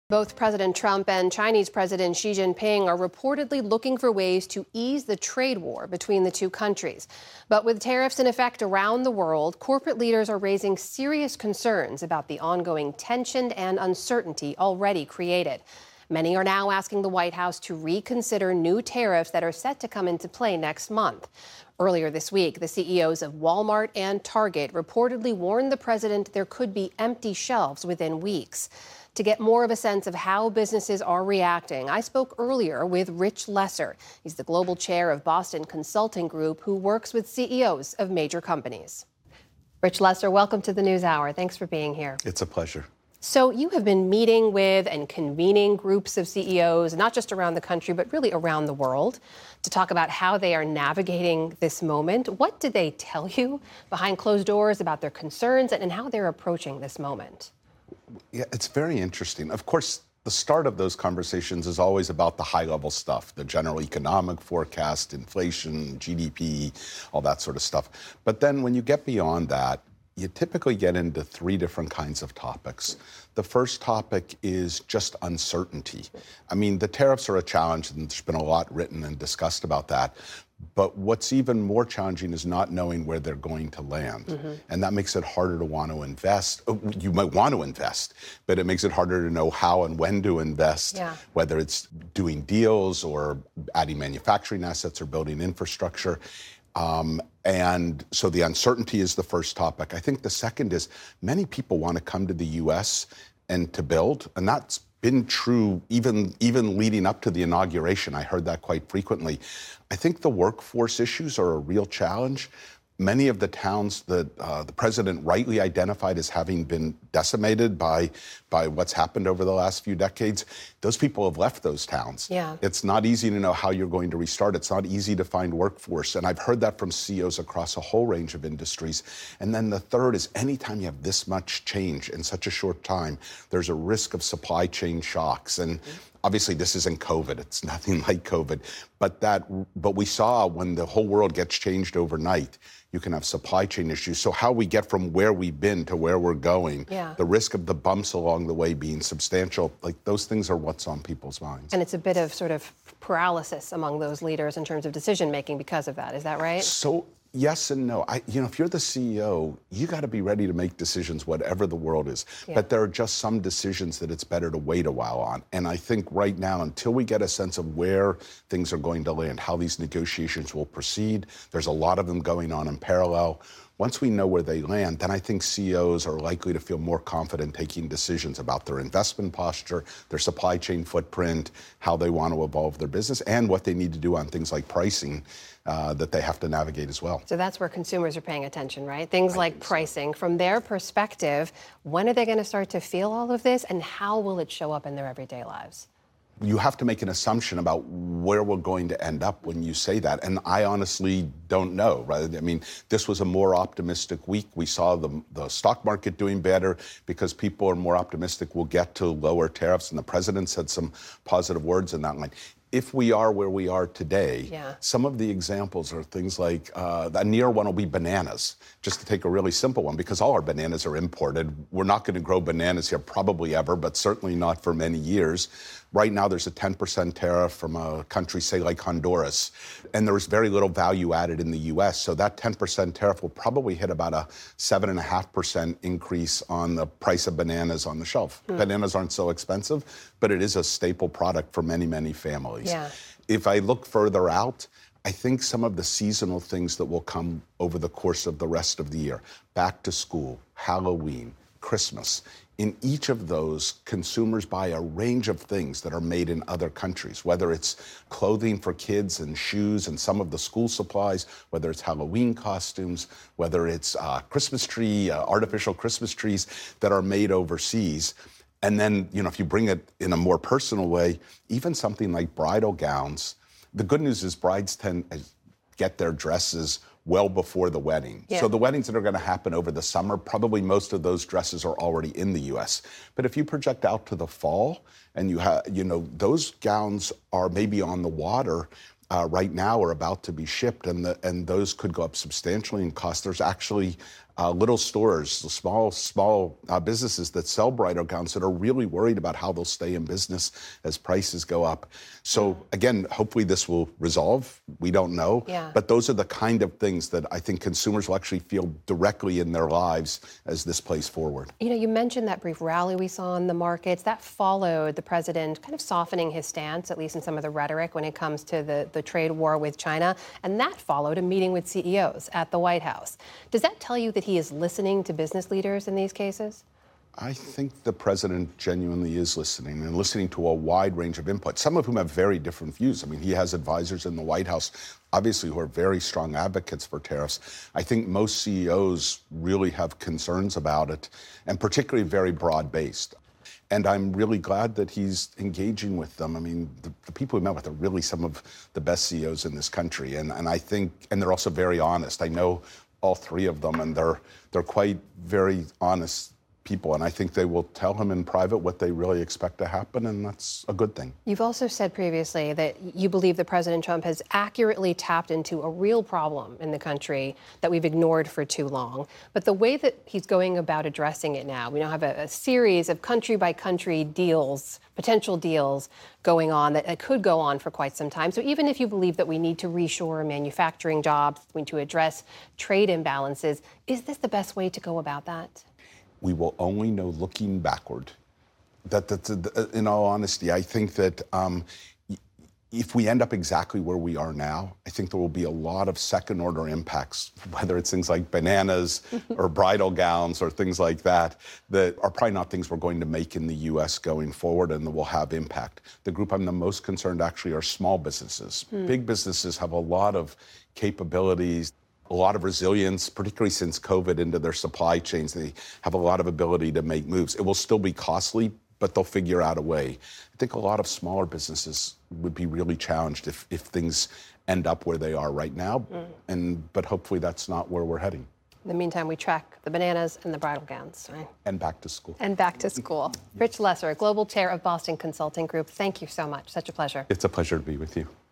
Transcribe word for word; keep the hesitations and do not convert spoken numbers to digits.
Both President Trump and Chinese President Xi Jinping are reportedly looking for ways to ease the trade war between the two countries. But with tariffs in effect around the world, corporate leaders are raising serious concerns about the ongoing tension and uncertainty already created. Many are now asking the White House to reconsider new tariffs that are set to come into play next month. Earlier this week, the C E Os of Walmart and Target reportedly warned the president there could be empty shelves within weeks. To get more of a sense of how businesses are reacting, I spoke earlier with Rich Lesser. He's the global chair of Boston Consulting Group, who works with C E Os of major companies. Rich Lesser, welcome to the NewsHour. Thanks for being here. It's a pleasure. So you have been meeting with and convening groups of C E Os, not just around the country, but really around the world, to talk about how they are navigating this moment. What did they tell you behind closed doors about their concerns and how they're approaching this moment? Yeah, it's very interesting. Of course, the start of those conversations is always about the high-level stuff, the general economic forecast, inflation, G D P, all that sort of stuff. But then when you get beyond that, you typically get into three different kinds of topics. The first topic is just uncertainty. I mean, the tariffs are a challenge, and there's been a lot written and discussed about that. But what's even more challenging is not knowing where they're going to land. Mm-hmm. And that makes it harder to want to invest. You might want to invest, but it makes it harder to know how and when to invest, yeah. whether it's doing deals or adding manufacturing assets or building infrastructure. Um, and so the uncertainty is the first topic. I think the second is many people want to come to the U S and to build, and that's been true even, even leading up to the inauguration. I heard that quite frequently. I think the workforce issues are a real challenge. Many of the towns that uh, the president rightly identified as having been decimated by, by what's happened over the last few decades, those people have left those towns. Yeah. It's not easy to know how you're going to restart. It's not easy to find workforce. And I've heard that from C E Os across a whole range of industries. And then the third is anytime you have this much change in such a short time, there's a risk of supply chain shocks. And obviously, this isn't COVID. It's nothing like COVID. But that, but we saw when the whole world gets changed overnight, you can have supply chain issues. So how we get from where we've been to where we're going, yeah. the risk of the bumps along the way being substantial, like those things are what's on people's minds. And it's a bit of sort of paralysis among those leaders in terms of decision making because of that. Is that right? So. Yes and no. I, you know, if you're the C E O, you got to be ready to make decisions, whatever the world is. Yeah. But there are just some decisions that it's better to wait a while on. And I think right now, until we get a sense of where things are going to land, how these negotiations will proceed, there's a lot of them going on in parallel. Once we know where they land, then I think C E Os are likely to feel more confident taking decisions about their investment posture, their supply chain footprint, how they want to evolve their business, and what they need to do on things like pricing uh, that they have to navigate as well. So that's where consumers are paying attention, right? Things I like pricing. So. From their perspective, when are they going to start to feel all of this, and how will it show up in their everyday lives? You have to make an assumption about where we're going to end up when you say that. And I honestly don't know, right? I mean, this was a more optimistic week. We saw the, the stock market doing better because people are more optimistic we'll get to lower tariffs. And the president said some positive words in that line. If we are where we are today, yeah. some of the examples are things like, uh, a near one will be bananas, just to take a really simple one, because all our bananas are imported. We're not going to grow bananas here probably ever, but certainly not for many years. Right now, there's a ten percent tariff from a country, say, like Honduras, and there's very little value added in the U S. So that ten percent tariff will probably hit about a seven point five percent increase on the price of bananas on the shelf. Mm. Bananas aren't so expensive, but it is a staple product for many, many families. Yeah. If I look further out, I think some of the seasonal things that will come over the course of the rest of the year, back to school, Halloween, Christmas, in each of those, consumers buy a range of things that are made in other countries, whether it's clothing for kids and shoes and some of the school supplies, whether it's Halloween costumes, whether it's uh, Christmas tree, uh, artificial Christmas trees that are made overseas. And then, you know, if you bring it in a more personal way, even something like bridal gowns, the good news is brides tend to get their dresses well before the wedding. Yeah. So the weddings that are going to happen over the summer, probably most of those dresses are already in the U S. But if you project out to the fall and you have, you know, those gowns are maybe on the water uh, right now or about to be shipped, and the, and those could go up substantially in cost. There's actually uh, little stores, small small uh, businesses that sell bridal gowns that are really worried about how they'll stay in business as prices go up. So again, hopefully this will resolve. We don't know. Yeah. But those are the kind of things that I think consumers will actually feel directly in their lives as this plays forward. You know, you mentioned that brief rally we saw in the markets. That followed the president kind of softening his stance, at least in some of the rhetoric, when it comes to the, the trade war with China. And that followed a meeting with C E Os at the White House. Does that tell you that he is listening to business leaders in these cases? I think the president genuinely is listening and listening to a wide range of input, some of whom have very different views. I mean, he has advisors in the White House, obviously, who are very strong advocates for tariffs. I think most C E Os really have concerns about it, and particularly very broad-based. And I'm really glad that he's engaging with them. I mean, the, the people we met with are really some of the best C E Os in this country. And, and I think, and they're also very honest. I know all three of them, and they're they're quite very honest people, and I think they will tell him in private what they really expect to happen, and that's a good thing. You've also said previously that you believe that President Trump has accurately tapped into a real problem in the country that we've ignored for too long. But the way that he's going about addressing it now, we now have a, a series of country-by-country deals, potential deals going on that, that could go on for quite some time. So even if you believe that we need to reshore manufacturing jobs, we need to address trade imbalances, is this the best way to go about that? We will only know looking backward. That, that, that in all honesty, I think that um, if we end up exactly where we are now, I think there will be a lot of second-order impacts, whether it's things like bananas or bridal gowns or things like that, that are probably not things we're going to make in the U S going forward and that will have impact. The group I'm the most concerned actually are small businesses. Hmm. Big businesses have a lot of capabilities, a lot of resilience, particularly since COVID, into their supply chains. They have a lot of ability to make moves. It will still be costly, but they'll figure out a way. I think a lot of smaller businesses would be really challenged if, if things end up where they are right now. Mm. And but hopefully that's not where we're heading. In the meantime, we track the bananas and the bridal gowns, right? And back to school. And back to school. Rich Lesser, Global Chair of Boston Consulting Group, thank you so much. Such a pleasure. It's a pleasure to be with you.